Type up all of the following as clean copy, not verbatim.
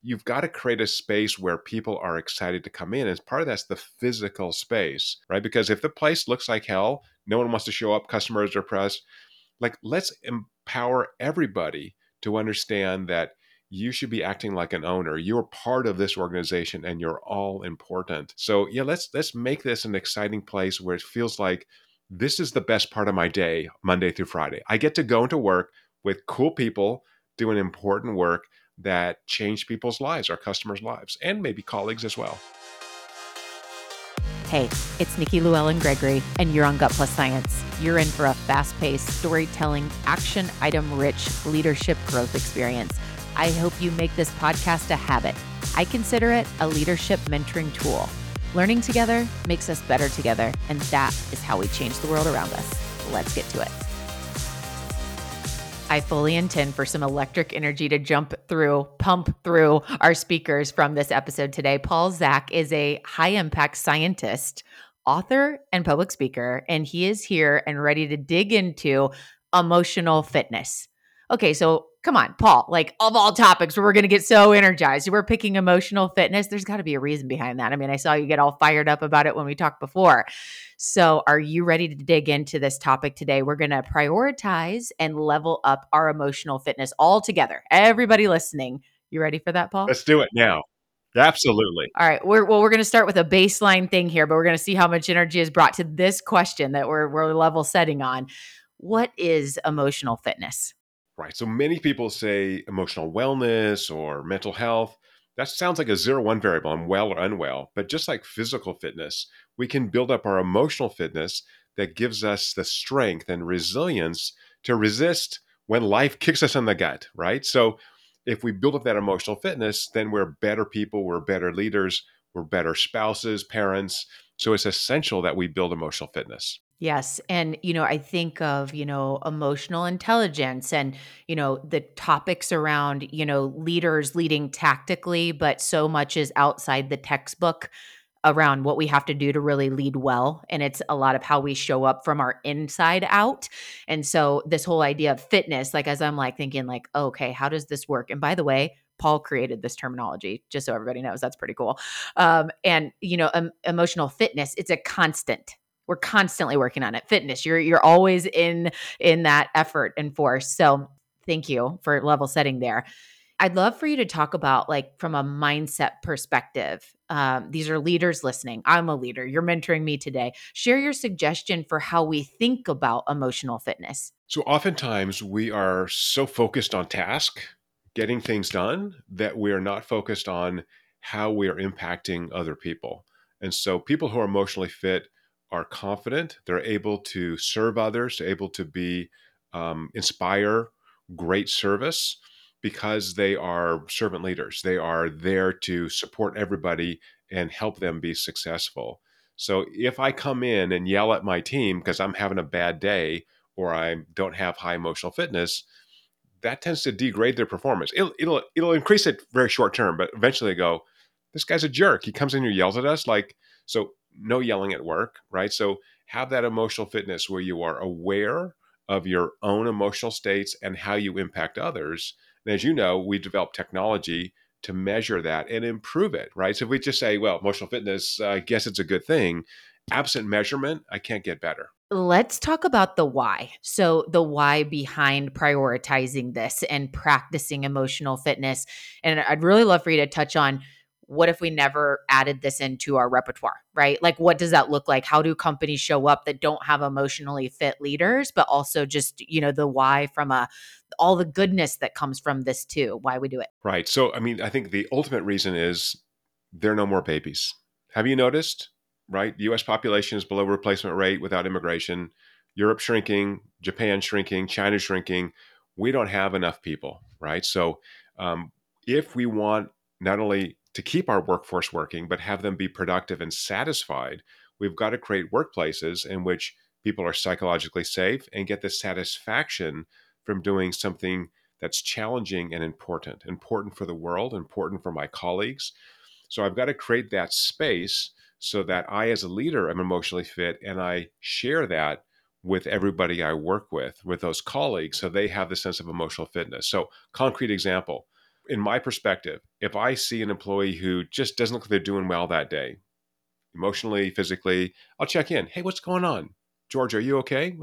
you've got to create a space where people are excited to come in. And part of that's the physical space, right? Because if the place looks like hell, no one wants to show up, customers are pressed. Like, let's empower everybody to understand that you should be acting like an owner. You're part of this organization and you're all important. So yeah, let's make this an exciting place where it feels like this is the best part of my day, Monday through Friday. I get to go into work with cool people doing important work that change people's lives, our customers' lives, and maybe colleagues as well. Hey, it's Nikki Llewellyn-Gregory, and you're on Gut Plus Science. You're in for a fast-paced, storytelling, action item-rich leadership growth experience. I hope you make this podcast a habit. I consider it a leadership mentoring tool. Learning together makes us better together, and that is how we change the world around us. Let's get to it. I fully intend for some electric energy to pump through our speakers from this episode today. Paul Zak is a high-impact scientist, author, and public speaker, and he is here and ready to dig into emotional fitness. Okay, so come on, Paul, like of all topics, we're going to get so energized. We're picking emotional fitness. There's got to be a reason behind that. I mean, I saw you get all fired up about it when we talked before. So, are you ready to dig into this topic today? We're going to prioritize and level up our emotional fitness all together. Everybody listening, you ready for that, Paul? Let's do it now. Absolutely. All right. We're going to start with a baseline thing here, but we're going to see how much energy is brought to this question that we're level setting on. What is emotional fitness? Right. So many people say emotional wellness or mental health. That sounds like a 0-1 variable. I'm well or unwell. But just like physical fitness, we can build up our emotional fitness that gives us the strength and resilience to resist when life kicks us in the gut, right? So if we build up that emotional fitness, then we're better people, we're better leaders, we're better spouses, parents. So it's essential that we build emotional fitness. Yes. And, I think of, emotional intelligence and, the topics around, leaders leading tactically, but so much is outside the textbook around what we have to do to really lead well. And it's a lot of how we show up from our inside out. And so this whole idea of fitness, like as I'm like thinking like, okay, how does this work? And by the way, Paul created this terminology, just so everybody knows. That's pretty cool. And emotional fitness, it's a constant. We're constantly working on it. Fitness, you're always in that effort and force. So thank you for level setting there. I'd love for you to talk about, like, from a mindset perspective. These are leaders listening. I'm a leader. You're mentoring me today. Share your suggestion for how we think about emotional fitness. So oftentimes we are so focused on task, getting things done, that we are not focused on how we are impacting other people. And so people who are emotionally fit are confident. They're able to serve others, they're able to be inspire great service because they are servant leaders. They are there to support everybody and help them be successful. So if I come in and yell at my team because I'm having a bad day, or I don't have high emotional fitness, that tends to degrade their performance. It'll increase it very short term, but eventually they go, this guy's a jerk. He comes in here, yells at us. Like, so no yelling at work, right? So have that emotional fitness where you are aware of your own emotional states and how you impact others. And as you know, we develop technology to measure that and improve it, right? So if we just say, well, emotional fitness, I guess it's a good thing, absent measurement, I can't get better. Let's talk about the why. So, the why behind prioritizing this and practicing emotional fitness. And I'd really love for you to touch on, what if we never added this into our repertoire, right? Like, what does that look like? How do companies show up that don't have emotionally fit leaders, but also just, the why from all the goodness that comes from this too, why we do it? Right. So, I mean, I think the ultimate reason is there are no more babies. Have you noticed? Right? The US population is below replacement rate without immigration. Europe shrinking, Japan shrinking, China shrinking. We don't have enough people, right? So, if we want not only to keep our workforce working, but have them be productive and satisfied, we've got to create workplaces in which people are psychologically safe and get the satisfaction from doing something that's challenging and important for the world, important for my colleagues. So I've got to create that space so that I, as a leader, am emotionally fit and I share that with everybody I work with those colleagues, so they have the sense of emotional fitness. So, concrete example, In my perspective, if I see an employee who just doesn't look like they're doing well that day, emotionally, physically, I'll check in. Hey, what's going on? George, are you okay?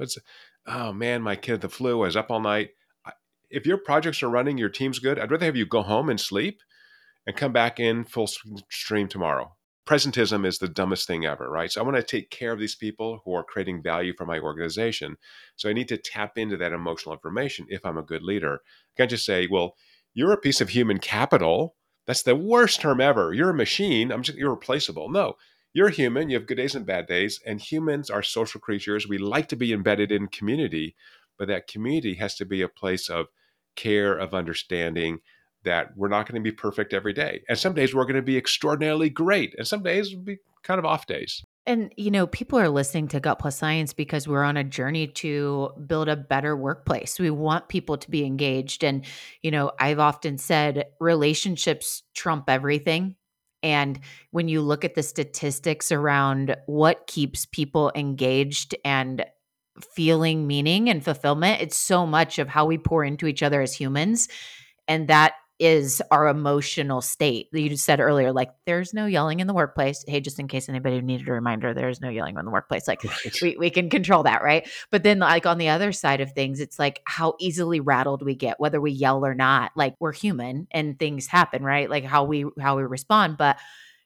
Oh man, my kid had the flu. I was up all night. If your projects are running, your team's good, I'd rather have you go home and sleep and come back in full stream tomorrow. Presentism is the dumbest thing ever, right? So I want to take care of these people who are creating value for my organization. So I need to tap into that emotional information if I'm a good leader. I can't just say, well, you're a piece of human capital. That's the worst term ever. You're a machine. I'm just irreplaceable. No, you're human. You have good days and bad days. And humans are social creatures. We like to be embedded in community, but that community has to be a place of care, of understanding, that we're not going to be perfect every day. And some days we're going to be extraordinarily great. And some days will be kind of off days. And, people are listening to Gut Plus Science because we're on a journey to build a better workplace. We want people to be engaged. And, I've often said relationships trump everything. And when you look at the statistics around what keeps people engaged and feeling meaning and fulfillment, it's so much of how we pour into each other as humans. And that is our emotional state. You just said earlier, like, there's no yelling in the workplace. Hey, just in case anybody needed a reminder, there's no yelling in the workplace. Like, Right. we can control that, right? But then, like, on the other side of things, it's like how easily rattled we get, whether we yell or not. Like, we're human and things happen, right? Like how we respond. But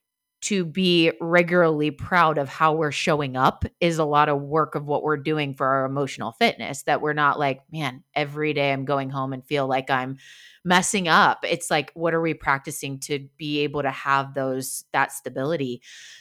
to be regularly proud of how we're showing up is a lot of work of what we're doing for our emotional fitness, that we're not like, man, every day I'm going home and feel like I'm messing up. It's like, what are we practicing to be able to have that stability?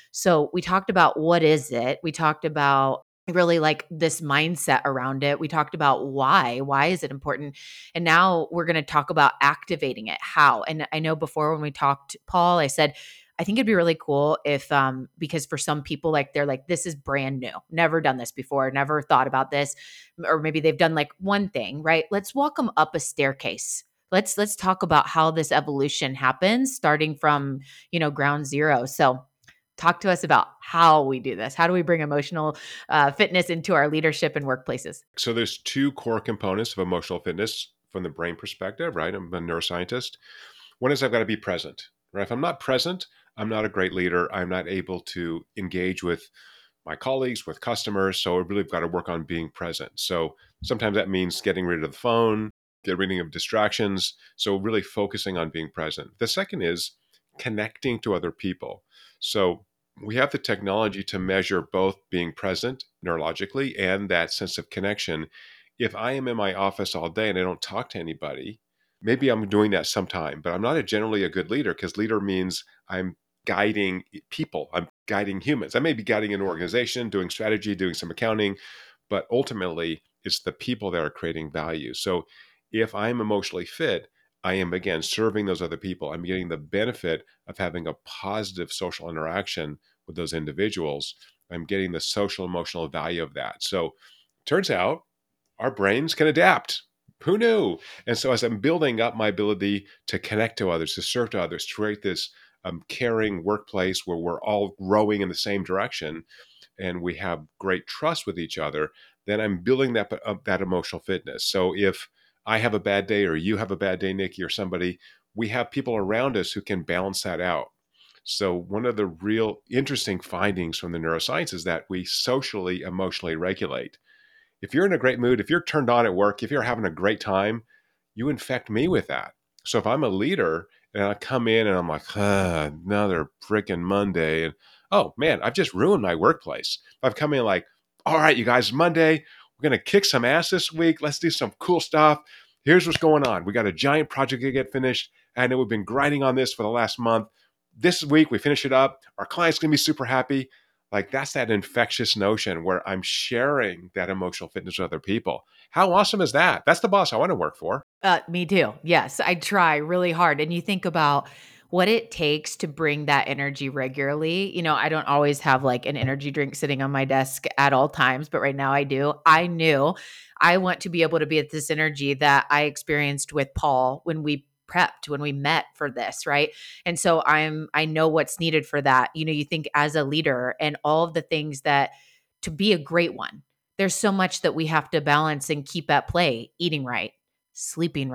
So we talked about what is it? We talked about really like this mindset around it. We talked about why is it important? And now we're going to talk about activating it. How? And I know before when we talked, Paul, I said, I think it'd be really cool if because for some people, like, they're like, this is brand new, never done this before, never thought about this, or maybe they've done like one thing, right? Let's walk them up a staircase. Let's talk about how this evolution happens starting from, ground zero. So talk to us about how we do this. How do we bring emotional fitness into our leadership and workplaces? So there's two core components of emotional fitness from the brain perspective, right? I'm a neuroscientist. One is I've got to be present, right? If I'm not present, I'm not a great leader. I'm not able to engage with my colleagues, with customers. So I really got to work on being present. So sometimes that means getting rid of the phone, get rid of distractions. So really focusing on being present. The second is connecting to other people. So we have the technology to measure both being present neurologically and that sense of connection. If I am in my office all day and I don't talk to anybody, maybe I'm doing that sometime, but I'm not generally a good leader, because leader means I'm guiding people, I'm guiding humans. I may be guiding an organization, doing strategy, doing some accounting, but ultimately it's the people that are creating value. So if I'm emotionally fit, I am again serving those other people. I'm getting the benefit of having a positive social interaction with those individuals. I'm getting the social emotional value of that. So turns out our brains can adapt. Who knew? And so as I'm building up my ability to connect to others, to serve to others, to create this caring workplace where we're all rowing in the same direction and we have great trust with each other, then I'm building that emotional fitness. So if I have a bad day or you have a bad day, Nikki, or somebody, we have people around us who can balance that out. So one of the real interesting findings from the neuroscience is that we socially, emotionally regulate. If you're in a great mood, if you're turned on at work, if you're having a great time, you infect me with that. So if I'm a leader and I come in and I'm like, another freaking Monday, and oh man, I've just ruined my workplace. If I've come in like, all right, you guys, Monday, we're going to kick some ass this week. Let's do some cool stuff. Here's what's going on. We got a giant project to get finished. I know we've been grinding on this for the last month. This week, we finish it up. Our client's going to be super happy. Like, that's that infectious notion where I'm sharing that emotional fitness with other people. How awesome is that? That's the boss I want to work for. Me too. Yes, I try really hard. And you think about what it takes to bring that energy regularly. I don't always have like an energy drink sitting on my desk at all times, but right now I do. I knew I want to be able to be at this energy that I experienced with Paul when we prepped, when we met for this, right? And so I know what's needed for that. You think as a leader and all of the things that to be a great one, there's so much that we have to balance and keep at play: eating right, sleeping right,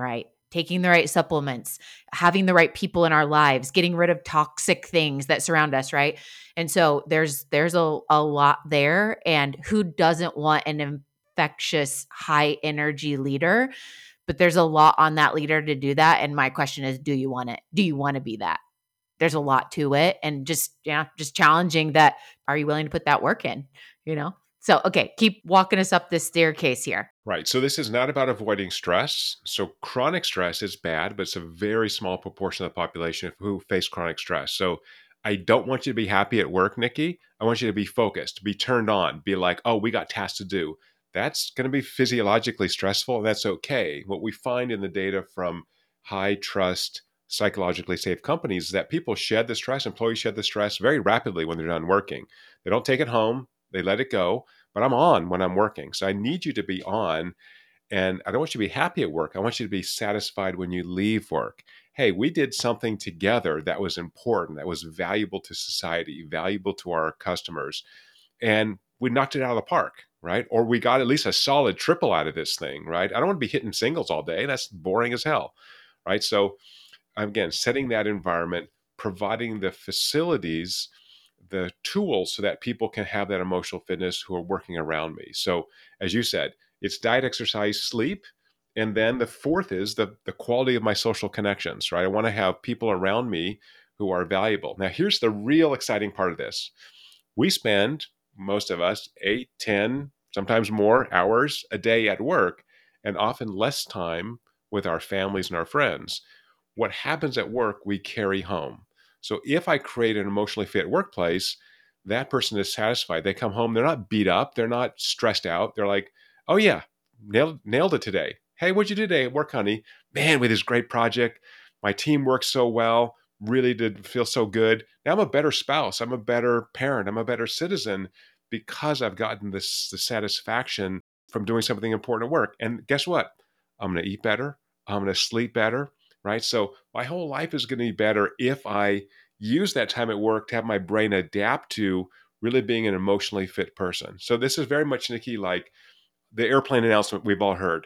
taking the right supplements, having the right people in our lives, getting rid of toxic things that surround us, right? And so there's a lot there. And who doesn't want an infectious, high energy leader? But there's a lot on that leader to do that. And my question is, do you want it? Do you want to be that? There's a lot to it. And just, yeah, just challenging that. Are you willing to put that work in? You know? So, okay, keep walking us up this staircase here. Right. So this is not about avoiding stress. So chronic stress is bad, but it's a very small proportion of the population who face chronic stress. So I don't want you to be happy at work, Nikki. I want you to be focused, be turned on, be like, oh, we got tasks to do. That's going to be physiologically stressful, and that's okay. What we find in the data from high trust, psychologically safe companies is that people shed the stress, employees shed the stress very rapidly when they're done working. They don't take it home, they let it go, but I'm on when I'm working. So I need you to be on. And I don't want you to be happy at work. I want you to be satisfied when you leave work. Hey, we did something together that was important, that was valuable to society, valuable to our customers. And we knocked it out of the park, right? Or we got at least a solid triple out of this thing, right? I don't want to be hitting singles all day. That's boring as hell, right? So again, setting that environment, providing the facilities, the tools so that people can have that emotional fitness who are working around me. So, as you said, it's diet, exercise, sleep. And then the fourth is the quality of my social connections, right? I want to have people around me who are valuable. Now, here's the real exciting part of this. We spend, most of us, 8, 10, sometimes more hours a day at work, and often less time with our families and our friends. What happens at work, we carry home. So if I create an emotionally fit workplace, that person is satisfied. They come home, they're not beat up, they're not stressed out. They're like, oh yeah, nailed it today. Hey, what'd you do today at work, honey? Man, with this great project, my team works so well, really did feel so good. Now I'm a better spouse, I'm a better parent, I'm a better citizen because I've gotten this the satisfaction from doing something important at work. And guess what? I'm going to eat better, I'm going to sleep better, right? So my whole life is going to be better if I use that time at work to have my brain adapt to really being an emotionally fit person. So this is very much, Nikki, like the airplane announcement we've all heard.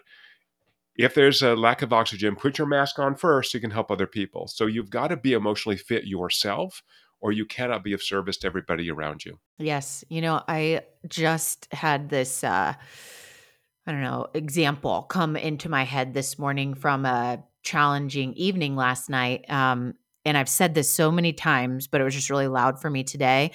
If there's a lack of oxygen, put your mask on first so you can help other people. So you've got to be emotionally fit yourself, or you cannot be of service to everybody around you. Yes. I just had this I don't know, example come into my head this morning from a challenging evening last night. And I've said this so many times, but it was just really loud for me today.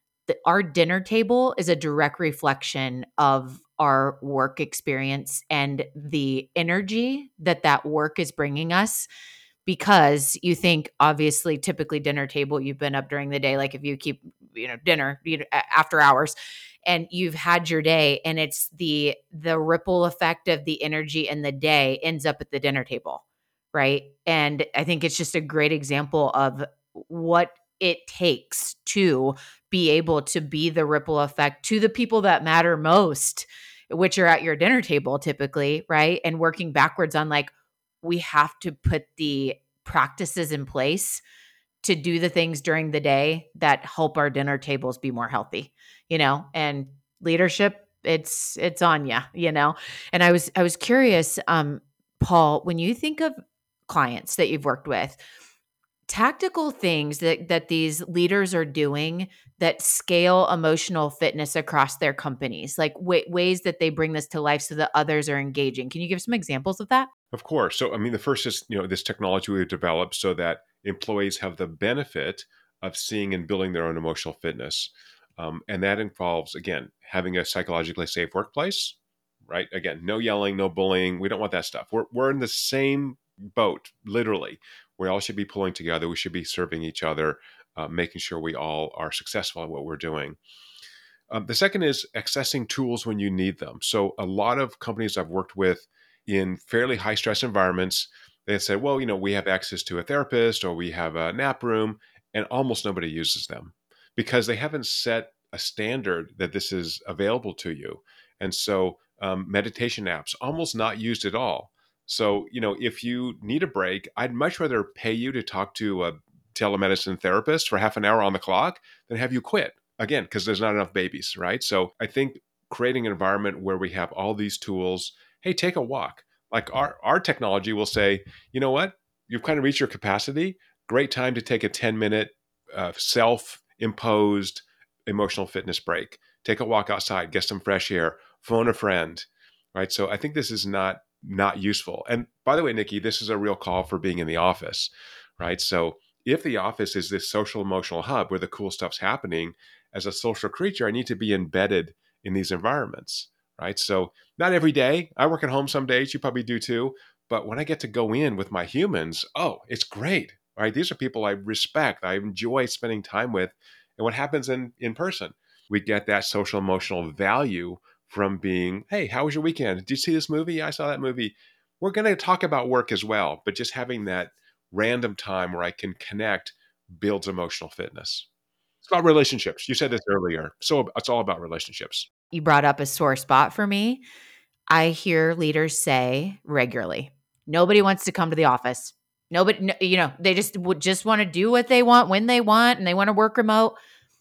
Our dinner table is a direct reflection of our work experience and the energy that that work is bringing us, because you think, obviously, typically dinner table, you've been up during the day, like if you keep dinner after hours, and you've had your day, and it's the ripple effect of the energy in the day ends up at the dinner table, right? And I think it's just a great example of what it takes to be able to be the ripple effect to the people that matter most, which are at your dinner table typically, right? And working backwards on, like, we have to put the practices in place to do the things during the day that help our dinner tables be more healthy, and leadership, it's on you. And I was curious, Paul, when you think of clients that you've worked with, tactical things that these leaders are doing that scale emotional fitness across their companies, like ways that they bring this to life so that others are engaging. Can you give some examples of that? Of course. So, I mean, the first is, this technology we've developed so that employees have the benefit of seeing and building their own emotional fitness. And that involves, again, having a psychologically safe workplace, right? Again, no yelling, no bullying. We don't want that stuff. We're in the same boat, literally. We all should be pulling together. We should be serving each other, making sure we all are successful at what we're doing. The second is accessing tools when you need them. So a lot of companies I've worked with in fairly high stress environments, they said, well, we have access to a therapist or we have a nap room, and almost nobody uses them because they haven't set a standard that this is available to you. And so meditation apps, almost not used at all. So, if you need a break, I'd much rather pay you to talk to a telemedicine therapist for half an hour on the clock than have you quit again, because there's not enough babies, right? So I think creating an environment where we have all these tools. Hey, take a walk. Like our technology will say, you know what, you've kind of reached your capacity. Great time to take a 10-minute self-imposed emotional fitness break. Take a walk outside, get some fresh air, phone a friend, right? So I think this is not useful. And by the way, Nikki, this is a real call for being in the office, right? So if the office is this social emotional hub where the cool stuff's happening, as a social creature, I need to be embedded in these environments, right? So not every day. I work at home some days. You probably do too. But when I get to go in with my humans, oh, it's great, right? These are people I respect, I enjoy spending time with. And what happens in person? We get that social emotional value from being, hey, how was your weekend? Did you see this movie? Yeah, I saw that movie. We're going to talk about work as well, but just having that random time where I can connect builds emotional fitness. It's about relationships. You said this earlier. So it's all about relationships. You brought up a sore spot for me. I hear leaders say regularly, nobody wants to come to the office. Nobody, they just would just want to do what they want when they want and they want to work remote.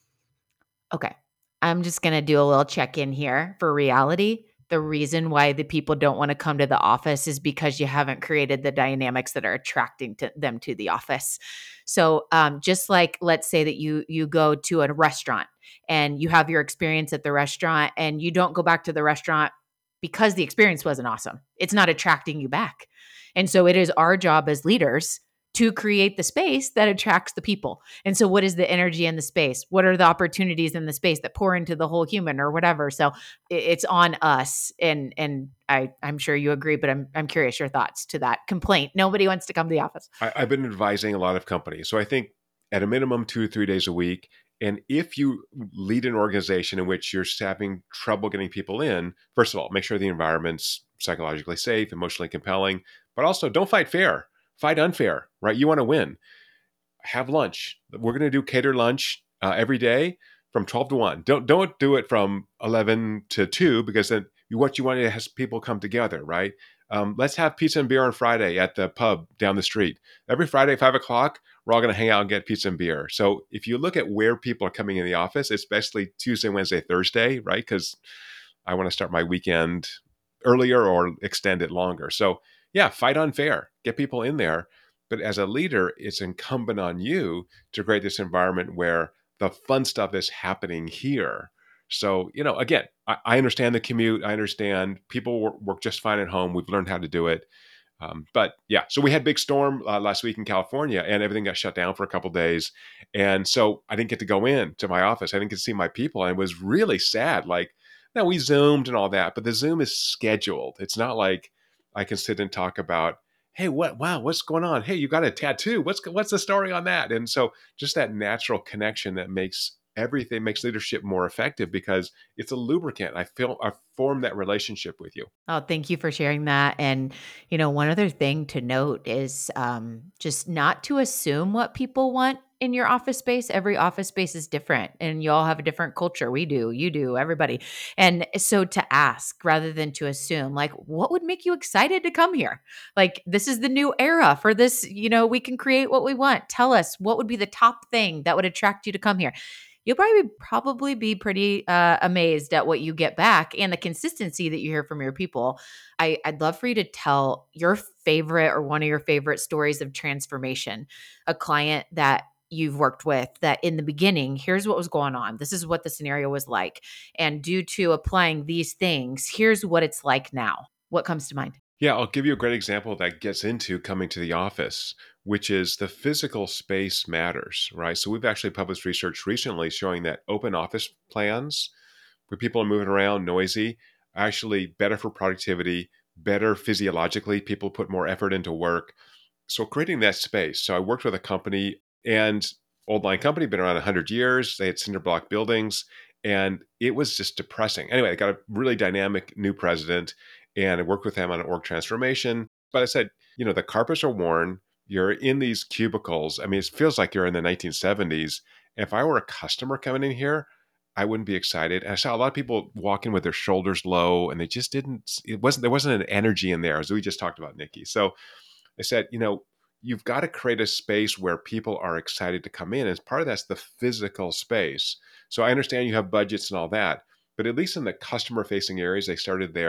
Okay. I'm just going to do a little check in here for reality. The reason why the people don't want to come to the office is because you haven't created the dynamics that are attracting to them to the office. So, just like let's say that you go to a restaurant and you have your experience at the restaurant, and you don't go back to the restaurant because the experience wasn't awesome. It's not attracting you back, and so it is our job as leaders to create the space that attracts the people. And so what is the energy in the space? What are the opportunities in the space that pour into the whole human or whatever? So it's on us. And I'm sure you agree, but I'm curious your thoughts to that complaint. Nobody wants to come to the office. I've been advising a lot of companies. So I think at a minimum 2 or 3 days a week. And if you lead an organization in which you're having trouble getting people in, first of all, make sure the environment's psychologically safe, emotionally compelling, but also don't fight fair, fight unfair, right? You want to win. Have lunch. We're going to do catered lunch every day from 12 to 1. Don't do it from 11 to 2 because then what you want to have people come together, right? Let's have pizza and beer on Friday at the pub down the street. Every Friday, 5 o'clock, we're all going to hang out and get pizza and beer. So if you look at where people are coming in the office, especially Tuesday, Wednesday, Thursday, right? Because I want to start my weekend earlier or extend it longer. So yeah, fight unfair, get people in there. But as a leader, it's incumbent on you to create this environment where the fun stuff is happening here. So, again, I understand the commute. I understand people work just fine at home. We've learned how to do it. But yeah, so we had big storm last week in California, and everything got shut down for a couple days, and so I didn't get to go in to my office. I didn't get to see my people, and it was really sad. Like, now we zoomed and all that, but the Zoom is scheduled. It's not like I can sit and talk about, hey, what's going on? Hey, you got a tattoo? What's the story on that? And so just that natural connection that makes everything makes leadership more effective because it's a lubricant. I formed that relationship with you. Oh, thank you for sharing that. And, one other thing to note is just not to assume what people want in your office space. Every office space is different and you all have a different culture. We do, you do, everybody. And so to ask rather than to assume, like, what would make you excited to come here? Like, this is the new era for this, we can create what we want. Tell us what would be the top thing that would attract you to come here. You'll probably be pretty amazed at what you get back and the consistency that you hear from your people. I'd love for you to tell your favorite or one of your favorite stories of transformation, a client that you've worked with that in the beginning, here's what was going on. This is what the scenario was like. And due to applying these things, here's what it's like now. What comes to mind? Yeah, I'll give you a great example that gets into coming to the office, which is the physical space matters, right? So we've actually published research recently showing that open office plans where people are moving around noisy, are actually better for productivity, better physiologically. People put more effort into work. So creating that space. So I worked with a company and old line company, been around 100 years. They had cinder block buildings and it was just depressing. Anyway, I got a really dynamic new president and I worked with him on an org transformation. But I said, the carpets are worn. You're in these cubicles. I mean, it feels like you're in the 1970s. If I were a customer coming in here, I wouldn't be excited. And I saw a lot of people walking with their shoulders low and they just there wasn't an energy in there, as we just talked about, Nikki. So I said, you've got to create a space where people are excited to come in. As part of that's the physical space. So I understand you have budgets and all that, but at least in the customer facing areas, they started there.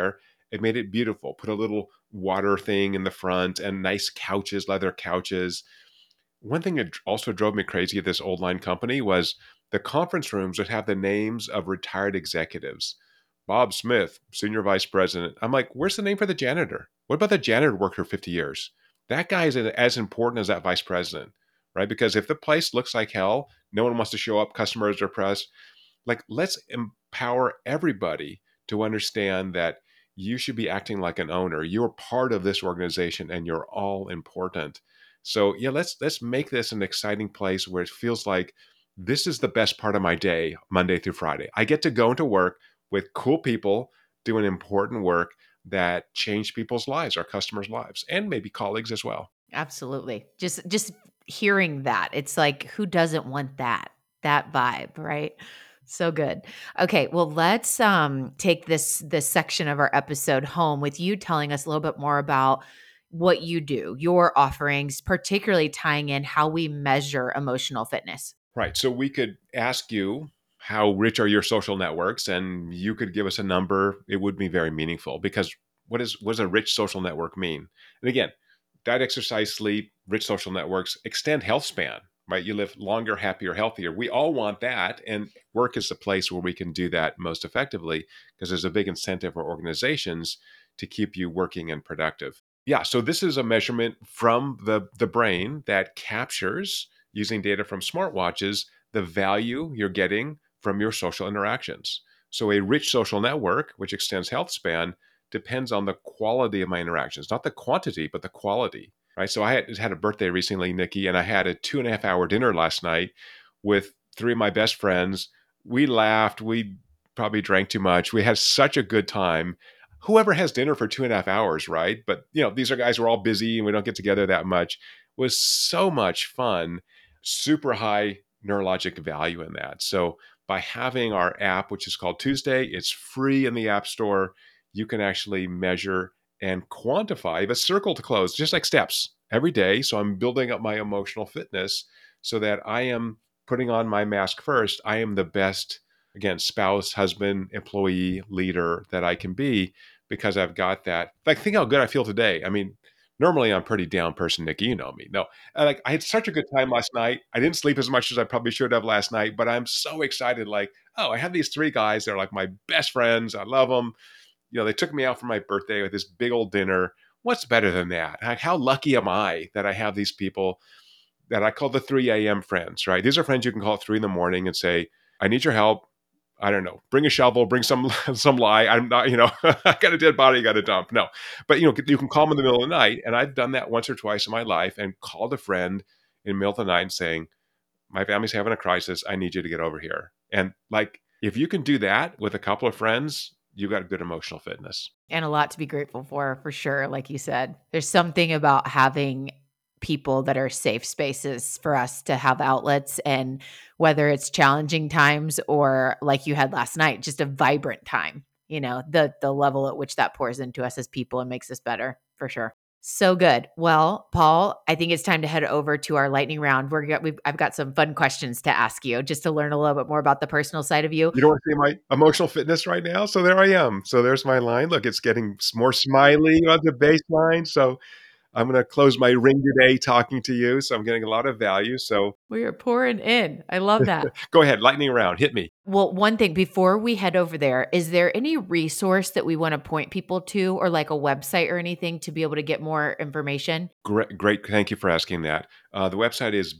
It made it beautiful. Put a little water thing in the front and nice couches, leather couches. One thing that also drove me crazy at this old line company was the conference rooms would have the names of retired executives. Bob Smith, senior vice president. I'm like, where's the name for the janitor? What about the janitor who worked for 50 years? That guy is as important as that vice president, right? Because if the place looks like hell, no one wants to show up, customers are pressed. Like, let's empower everybody to understand that you should be acting like an owner. You're part of this organization and you're all important. So yeah, let's make this an exciting place where it feels like this is the best part of my day, Monday through Friday. I get to go into work with cool people doing important work that change people's lives, our customers' lives, and maybe colleagues as well. Absolutely. Just hearing that, it's like, who doesn't want that vibe, right? So good. Okay, well, let's take this section of our episode home with you telling us a little bit more about what you do, your offerings, particularly tying in how we measure emotional fitness. Right. So we could ask you, how rich are your social networks? And you could give us a number. It would be very meaningful because what does a rich social network mean? And again, diet, exercise, sleep, rich social networks extend health span, right? You live longer, happier, healthier. We all want that. And work is the place where we can do that most effectively because there's a big incentive for organizations to keep you working and productive. Yeah. So this is a measurement from the brain that captures using data from smartwatches the value you're getting from your social interactions. So, a rich social network, which extends health span, depends on the quality of my interactions, not the quantity, but the quality. Right. So, I had a birthday recently, Nikki, and I had a 2.5 hour dinner last night with three of my best friends. We laughed. We probably drank too much. We had such a good time. Whoever has dinner for 2.5 hours, right? But these are guys who are all busy and we don't get together that much. Was so much fun, super high neurologic value in that. So by having our app, which is called Tuesday, it's free in the App Store. You can actually measure and quantify the circle to close, just like steps every day. So I'm building up my emotional fitness so that I am putting on my mask first. I am the best, again, spouse, husband, employee, leader that I can be because I've got that. Like, think how good I feel today. I mean, normally I'm a pretty down person, Nikki. You know me. No, I had such a good time last night. I didn't sleep as much as I probably should have last night, but I'm so excited. Like, oh, I have these three guys. They're like my best friends. I love them. They took me out for my birthday with this big old dinner. What's better than that? Like, how lucky am I that I have these people that I call the 3 a.m. friends, right? These are friends you can call at 3 in the morning and say, I need your help. I don't know, bring a shovel, bring some some lye. I'm not, I got a dead body, I got to dump. No, but you can call them in the middle of the night, and I've done that once or twice in my life, and called a friend in the middle of the night and saying, my family's having a crisis. I need you to get over here. And like, if you can do that with a couple of friends, you got good emotional fitness. And a lot to be grateful for sure. Like you said, there's something about having people that are safe spaces for us to have outlets, and whether it's challenging times or like you had last night, just a vibrant time, the level at which that pours into us as people and makes us better for sure. So good. Well, Paul, I think it's time to head over to our lightning round. I've got some fun questions to ask you just to learn a little bit more about the personal side of you. You don't want to see my emotional fitness right now? So there I am. So there's my line. Look, it's getting more smiley on the baseline. So I'm going to close my ring today talking to you. So I'm getting a lot of value. So We are pouring in. I love that. go ahead, lightning round, hit me. Well, one thing before we head over there, is there any resource that we want to point people to, or like a website or anything to be able to get more information? Great, great. Thank you for asking that. The website is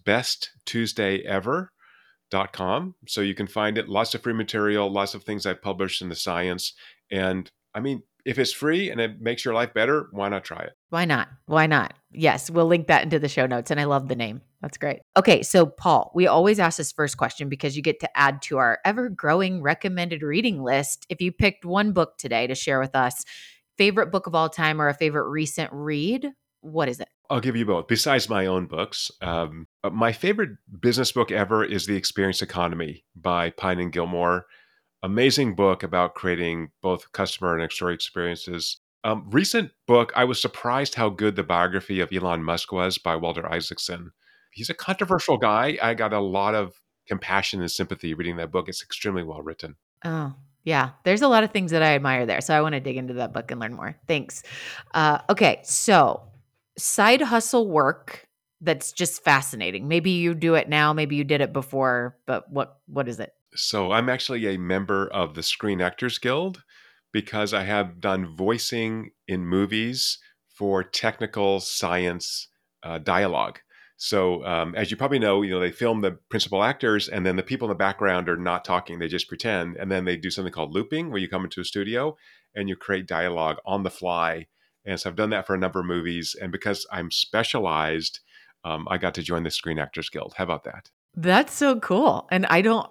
besttuesdayever.com. So you can find it. Lots of free material, lots of things I've published in the science. And I mean, if it's free and it makes your life better, why not try it? Why not? Why not? Yes, we'll link that into the show notes. And I love the name. That's great. Okay, so Paul, we always ask this first question because you get to add to our ever growing recommended reading list. If you picked one book today to share with us, favorite book of all time or a favorite recent read, what is it? I'll give you both. Besides my own books, my favorite business book ever is The Experience Economy by Pine and Gilmore. Amazing book about creating both customer and external experiences. Recent book, I was surprised how good the biography of Elon Musk was by Walter Isaacson. He's a controversial guy. I got a lot of compassion and sympathy reading that book. It's extremely well written. Oh, Yeah, there's a lot of things that I admire there. So I want to dig into that book and learn more. Thanks. Okay, so side hustle work that's just fascinating. Maybe you do it now, maybe you did it before, but what is it? So I'm actually a member of the Screen Actors Guild because I have done voicing in movies for technical science dialogue. So as you probably know, they film the principal actors, and then the people in the background are not talking; they just pretend, and then they do something called looping, where you come into a studio and you create dialogue on the fly. And so I've done that for a number of movies, and because I'm specialized, I got to join the Screen Actors Guild. How about that? That's so cool. And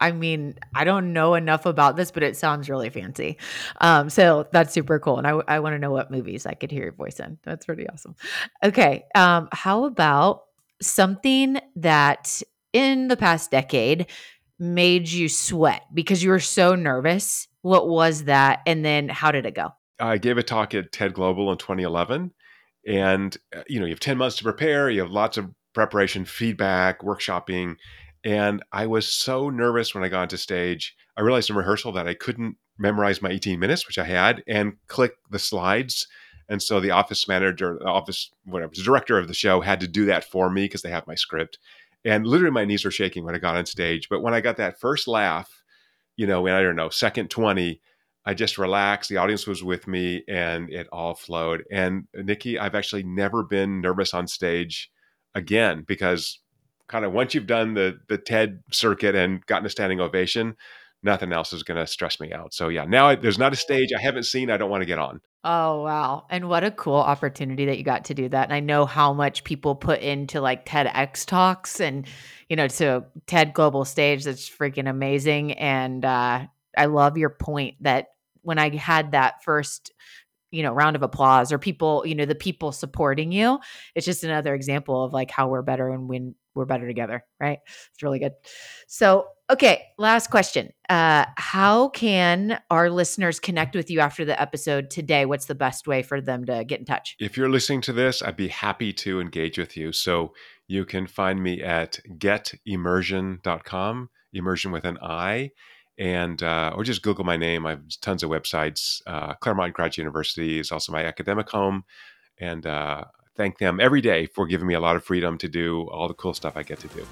I don't know enough about this, but it sounds really fancy. So that's super cool. And I want to know what movies I could hear your voice in. That's pretty awesome. Okay. How about something that in the past decade made you sweat because you were so nervous? What was that? And then how did it go? I gave a talk at TED Global in 2011, and you have 10 months to prepare. You have lots of preparation, feedback, workshopping, and I was so nervous when I got onto stage. I realized in rehearsal that I couldn't memorize my 18 minutes, which I had, and click the slides. And so the office manager, office whatever, the director of the show had to do that for me because they have my script. And literally, my knees were shaking when I got on stage. But when I got that first laugh, in I don't know, second 20, I just relaxed. The audience was with me and it all flowed. And Nikki, I've actually never been nervous on stage again because kind of once you've done the TED circuit and gotten a standing ovation, nothing else is going to stress me out. So yeah, now there's not a stage I haven't seen I don't want to get on. Oh, wow. And what a cool opportunity that you got to do that. And I know how much people put into like TEDx talks and, to TED Global Stage. That's freaking amazing. And I love your point that when I had that first, round of applause or people, the people supporting you, it's just another example of like how we're better and when we're better together, right? It's really good. So, okay, last question. How can our listeners connect with you after the episode today? What's the best way for them to get in touch? If you're listening to this, I'd be happy to engage with you. So you can find me at getimmersion.com, immersion with an I, and or just Google my name. I have tons of websites. Claremont Graduate University is also my academic home, and thank them every day for giving me a lot of freedom to do all the cool stuff I get to do.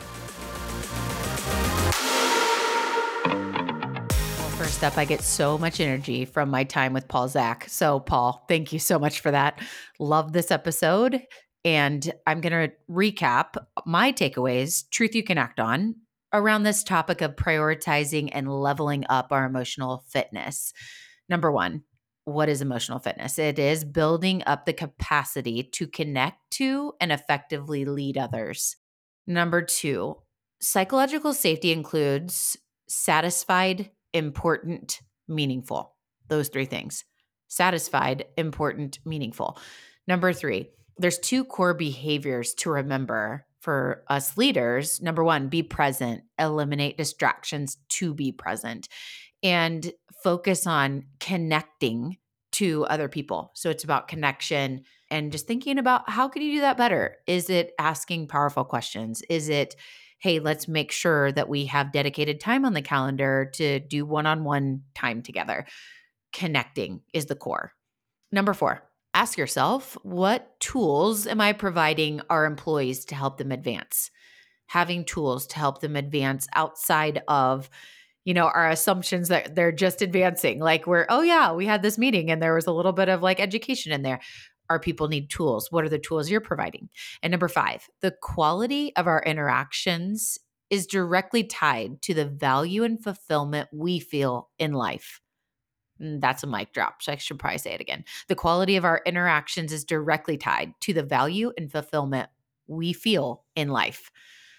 First up, I get so much energy from my time with Paul Zak. So, Paul, thank you so much for that. Love this episode. And I'm going to recap my takeaways, truth you can act on, around this topic of prioritizing and leveling up our emotional fitness. Number one, what is emotional fitness? It is building up the capacity to connect to and effectively lead others. Number two, psychological safety includes satisfied, important, meaningful. Those three things. Satisfied, important, meaningful. Number three, there's two core behaviors to remember for us leaders. Number one, be present, eliminate distractions to be present, and focus on connecting to other people. So it's about connection and just thinking about how can you do that better? Is it asking powerful questions? Is it, hey, let's make sure that we have dedicated time on the calendar to do one-on-one time together? Connecting is the core. Number four, ask yourself, what tools am I providing our employees to help them advance? Having tools to help them advance outside of our assumptions that they're just advancing. Like oh yeah, we had this meeting and there was a little bit of like education in there. Our people need tools. What are the tools you're providing? And number five, the quality of our interactions is directly tied to the value and fulfillment we feel in life. That's a mic drop. So I should probably say it again. The quality of our interactions is directly tied to the value and fulfillment we feel in life.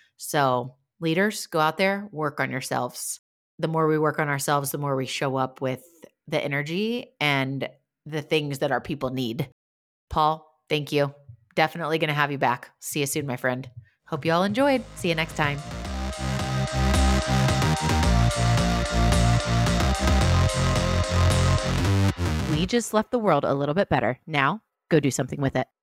So, leaders, go out there, work on yourselves. The more we work on ourselves, the more we show up with the energy and the things that our people need. Paul, thank you. Definitely going to have you back. See you soon, my friend. Hope you all enjoyed. See you next time. We just left the world a little bit better. Now, go do something with it.